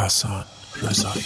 حسن رضایی.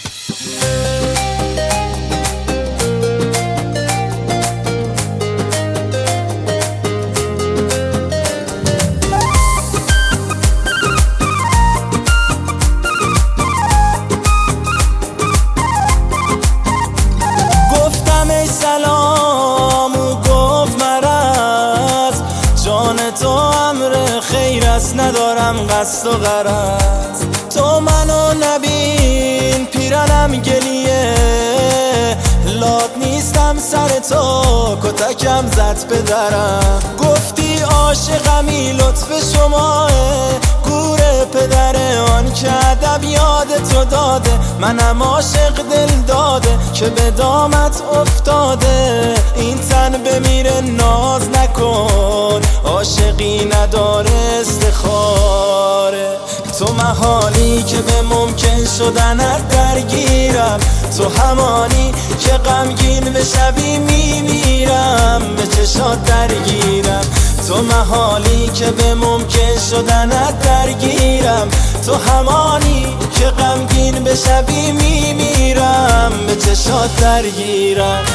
گفتم ای سلام، او گفت مرض، جان تو امر خیر است، ندارم قصد و غرض. تو منو نبین پیرنم گلیه، لات نیستم سر تو کتکم زد به درم. گفتی عاشقمی لطف شماه، گور پدر آن که ادب یاد تو داده. منم عاشق دل داده که به دامت افتاده. این تن بمیره ناز نکن، عاشقی نداره استخاره. تو محالی که به ممکن شدنت درگیرم، تو همانی که غمگین بشوی میمیرم به چشات درگیرم. تو محالی که به ممکن شدنت درگیرم، تو همانی که غمگین بشوی میمیرم به چشات درگیرم.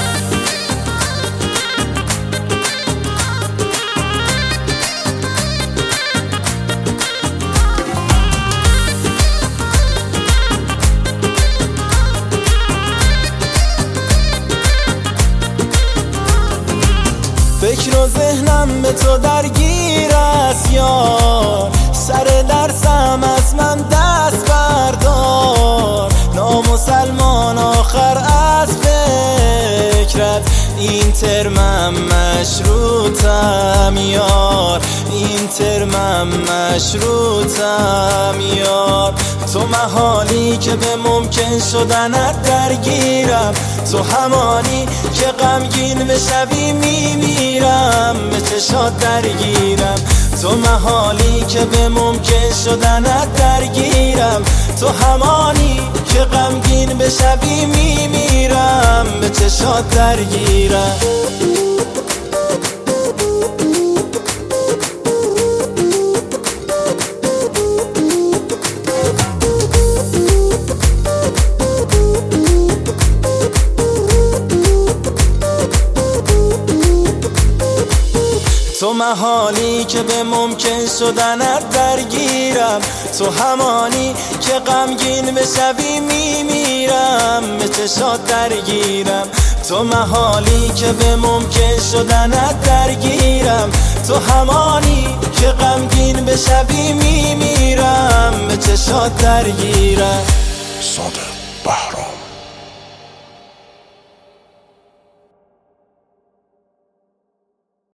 فکر و ذهنم به تو درگیر است یار، سر درسم از من دست بردار. نامسلمان آخر از فکرت، این ترمم مشروطم یار، این ترمم مشروطم یار. تو محالی که به ممکن شدنت درگیرم، تو همانی که غمگین بشوی میمیرم به چشات درگیرم. تو محالی که به ممکن شدنت درگیرم، تو همانی که غمگین بشوی میمیرم به چشات درگیرم. تو محالی که به ممکن شدنت درگیرم، تو همانی که غمگین بشوی میمیرم به چشات درگیرم. تو محالی که به ممکن شدنت درگیرم، تو همانی که غمگین بشوی میمیرم به چشات درگیرم. صادق بهرام.